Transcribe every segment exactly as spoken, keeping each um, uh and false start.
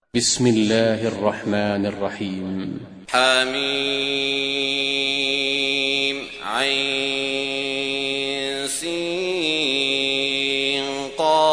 بسم الله الرحمن الرحيم. حميم عين سين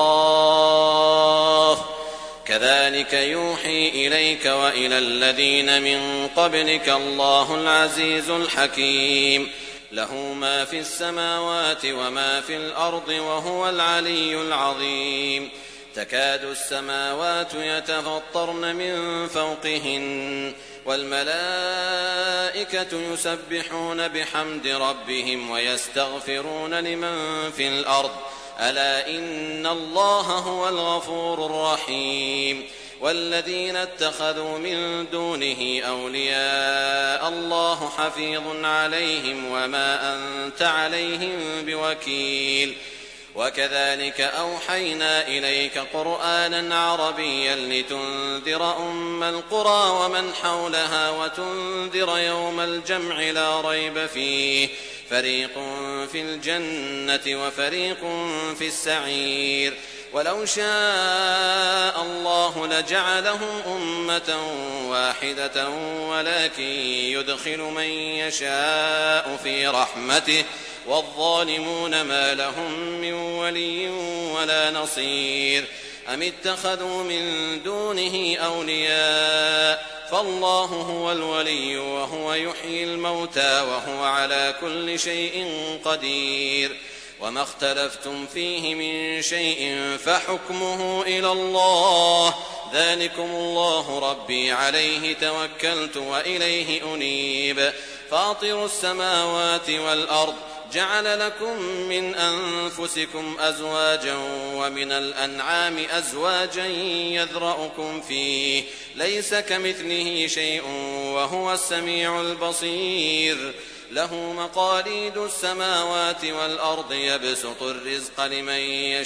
قاف كذلك يوحي إليك وإلى الذين من قبلك الله العزيز الحكيم له ما في السماوات وما في الأرض وهو العلي العظيم تكاد السماوات يتفطرن من فوقهن والملائكة يسبحون بحمد ربهم ويستغفرون لمن في الأرض ألا إن الله هو الغفور الرحيم والذين اتخذوا من دونه أولياء الله حفيظ عليهم وما أنت عليهم بوكيل وكذلك أوحينا إليك قرآنا عربيا لتنذر أم القرى ومن حولها وتنذر يوم الجمع لا ريب فيه فريق في الجنة وفريق في السعير ولو شاء الله لجعلهم أمة واحدة ولكن يدخل من يشاء في رحمته والظالمون ما لهم من ولي ولا نصير أم اتخذوا من دونه أولياء فالله هو الولي وهو يحيي الموتى وهو على كل شيء قدير وما اختلفتم فيه من شيء فحكمه إلى الله ذلكم الله ربي عليه توكلت وإليه أنيب فاطر السماوات والأرض جعل لكم من أنفسكم أزواجا ومن الأنعام أزواجا يذرأكم فيه ليس كمثله شيء وهو السميع البصير له مقاليد السماوات والأرض يبسط الرزق لمن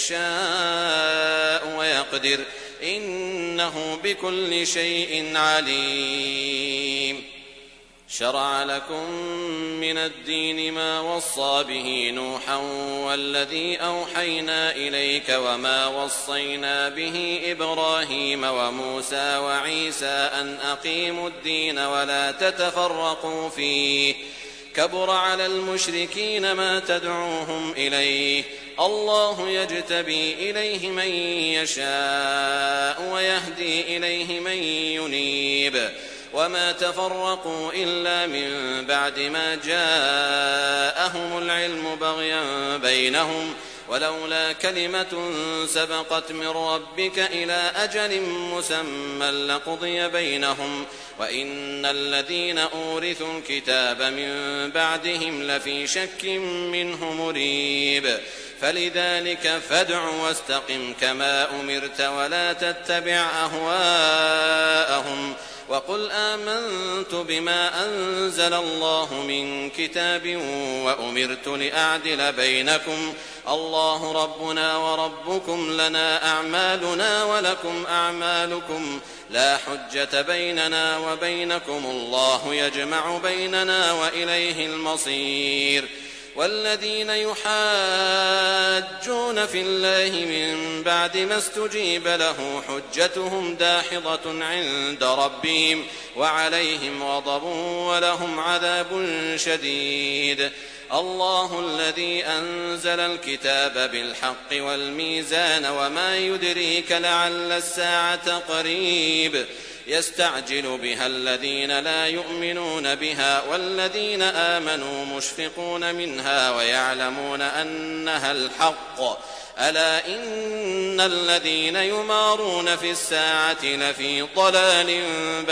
يشاء ويقدر إنه بكل شيء عليم شرع لكم من الدين ما وصى به نوحا والذي أوحينا إليك وما وصينا به إبراهيم وموسى وعيسى أن أقيموا الدين ولا تتفرقوا فيه كبر على المشركين ما تدعوهم إليه الله يجتبي إليه من يشاء ويهدي إليه من ينيب وما تفرقوا إلا من بعد ما جاءهم العلم بغيا بينهم ولولا كلمة سبقت من ربك إلى أجل مسمى لقضي بينهم وإن الذين أورثوا الكتاب من بعدهم لفي شك منه مريب فلذلك فادع واستقم كما أمرت ولا تتبع أهواءهم وقل آمنت بما أنزل الله من كتاب وأمرت لأعدل بينكم الله ربنا وربكم لنا أعمالنا ولكم أعمالكم لا حجة بيننا وبينكم الله يجمع بيننا وإليه المصير والذين يحاجون في الله من بعد ما استجيب له حجتهم داحضة عند ربهم وعليهم غضب ولهم عذاب شديد الله الذي أنزل الكتاب بالحق والميزان وما يدريك لعل الساعة قريب يستعجل بها الذين لا يؤمنون بها والذين آمنوا مشفقون منها ويعلمون أنها الحق ألا إن الذين يمارون في الساعة لفي ضلال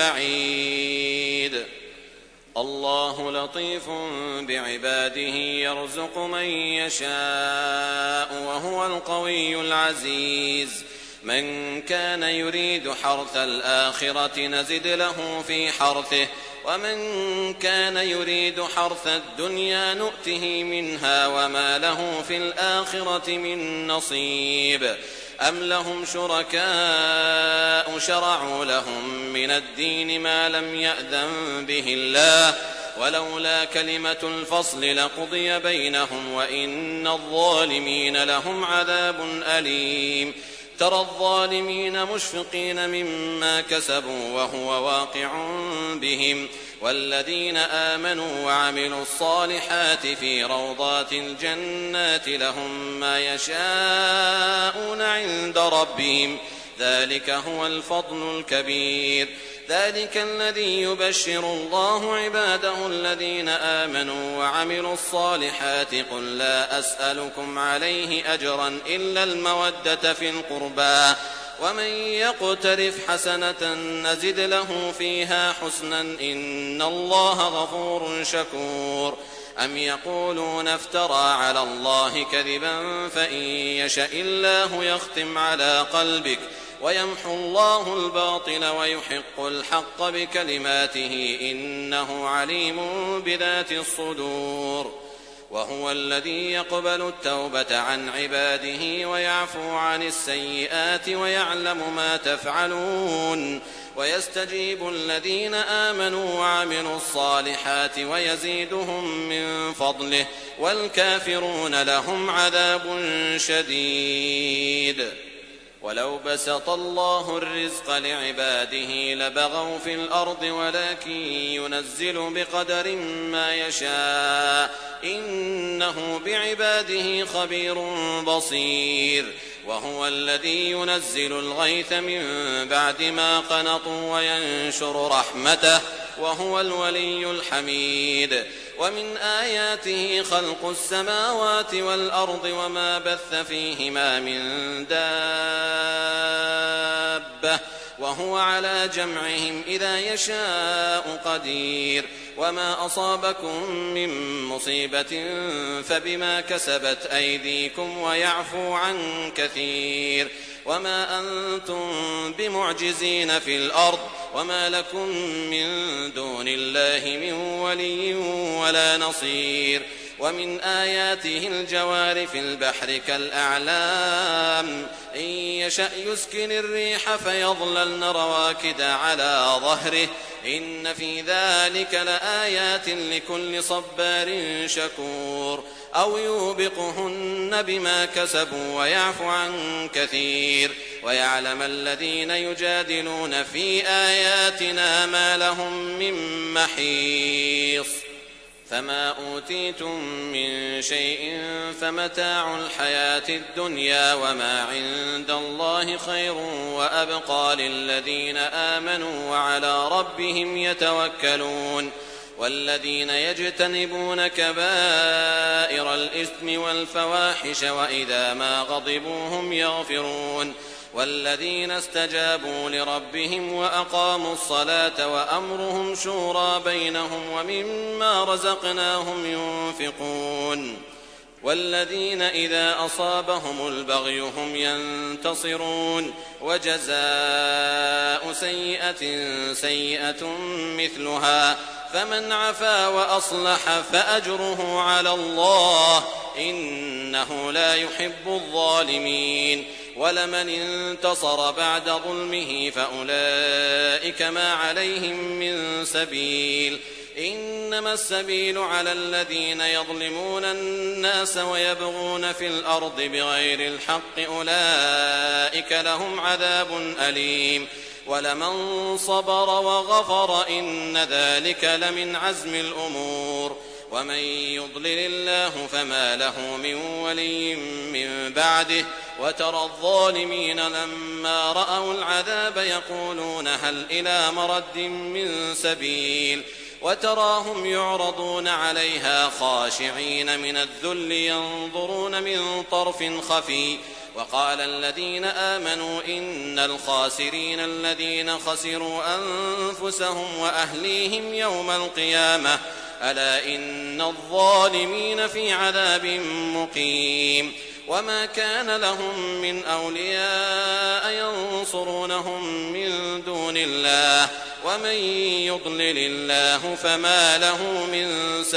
بعيد الله لطيف بعباده يرزق من يشاء وهو القوي العزيز من كان يريد حرث الآخرة نزد له في حرثه ومن كان يريد حرث الدنيا نؤته منها وما له في الآخرة من نصيب أم لهم شركاء شرعوا لهم من الدين ما لم يأذن به الله ولولا كلمة الفصل لقضي بينهم وإن الظالمين لهم عذاب أليم ترى الظالمين مشفقين مما كسبوا وهو واقع بهم والذين آمنوا وعملوا الصالحات في روضات الجنات لهم ما يشاءون عند ربهم ذلك هو الفضل الكبير ذلك الذي يبشر الله عباده الذين آمنوا وعملوا الصالحات قل لا أسألكم عليه أجرا إلا المودة في القربى ومن يقترف حسنة نزد له فيها حسنا إن الله غفور شكور أم يقولون افترى على الله كذبا فإن يشأ الله يختم على قلبك ويمحو الله الباطل ويحق الحق بكلماته إنه عليم بذات الصدور وهو الذي يقبل التوبة عن عباده ويعفو عن السيئات ويعلم ما تفعلون ويستجيب الذين آمنوا وعملوا الصالحات ويزيدهم من فضله والكافرون لهم عذاب شديد ولو بسط الله الرزق لعباده لبغوا في الأرض ولكن ينزل بقدر ما يشاء إنه بعباده خبير بصير وهو الذي ينزل الغيث من بعد ما قنطوا وينشر رحمته وهو الولي الحميد ومن آياته خلق السماوات والأرض وما بث فيهما من دابة وهو على جمعهم إذا يشاء قدير وما أصابكم من مصيبة فبما كسبت أيديكم ويعفو عن كثير وما أنتم بمعجزين في الأرض وما لكم من دون الله من ولي ولا نصير ومن آياته الجوار في البحر كالأعلام إن يشأ يسكن الريح فيظللن رواكد على ظهره إن في ذلك لآيات لكل صبار شكور أو يوبقهن بما كسبوا ويعفو عن كثير ويعلم الذين يجادلون في آياتنا ما لهم من محيص فما أوتيتم من شيء فمتاع الحياة الدنيا وما عند الله خير وأبقى للذين آمنوا وعلى ربهم يتوكلون والذين يجتنبون كبائر الإثم والفواحش وإذا ما غضبوا هم يغفرون والذين استجابوا لربهم وأقاموا الصلاة وأمرهم شورى بينهم ومما رزقناهم ينفقون والذين إذا أصابهم البغي هم ينتصرون وجزاء سيئة سيئة مثلها فمن عفا وأصلح فأجره على الله إنه لا يحب الظالمين ولمن انتصر بعد ظلمه فأولئك ما عليهم من سبيل إنما السبيل على الذين يظلمون الناس ويبغون في الأرض بغير الحق أولئك لهم عذاب أليم ولمن صبر وغفر إن ذلك لمن عزم الأمور ومن يضلل الله فما له من ولي من بعده وترى الظالمين لما رأوا العذاب يقولون هل إلى مرد من سبيل وتراهم يعرضون عليها خاشعين من الذل ينظرون من طرف خفي وقال الذين آمنوا إن الخاسرين الذين خسروا أنفسهم وأهليهم يوم القيامة ألا إن الظالمين في عذاب مقيم وما كان لهم من أولياء ينصرونهم من دون الله ومن يضلل الله فما له من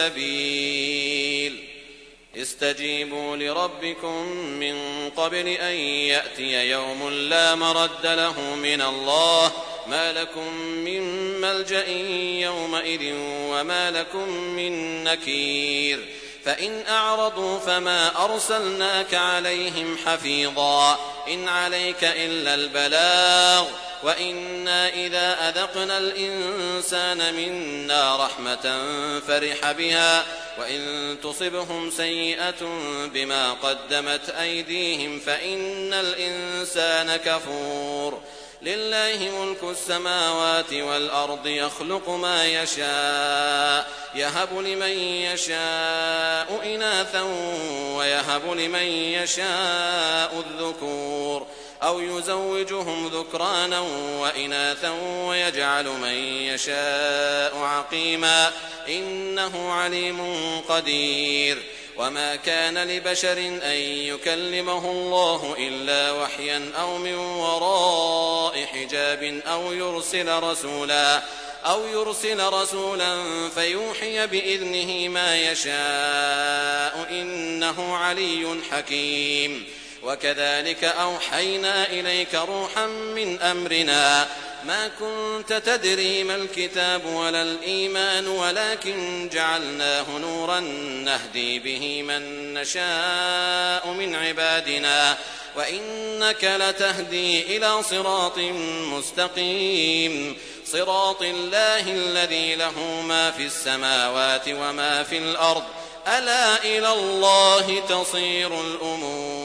سبيل استجيبوا لربكم من قبل أن يأتي يوم لا مرد له من الله ما لكم من ملجأ يومئذ وما لكم من نكير فإن أعرضوا فما أرسلناك عليهم حفيظا إن عليك إلا البلاغ وإنا إذا أذقنا الإنسان منا رحمة فرح بها وإن تصبهم سيئة بما قدمت أيديهم فإن الإنسان كفور لله ملك السماوات والأرض يخلق ما يشاء يهب لمن يشاء إناثا ويهب لمن يشاء الذكور أو يزوجهم ذكرانا وإناثا ويجعل من يشاء عقيما إنه عليم قدير وما كان لبشر أن يكلمه الله إلا وحيا أو من وراء حجاب أو يرسل رسولا أو يرسل رسولا فيوحي بإذنه ما يشاء إنه علي حكيم وكذلك أوحينا إليك روحا من أمرنا ما كنت تدري ما الكتاب ولا الإيمان ولكن جعلناه نورا نهدي به من نشاء من عبادنا وإنك لتهدي إلى صراط مستقيم صراط الله الذي له ما في السماوات وما في الأرض ألا إلى الله تصير الأمور.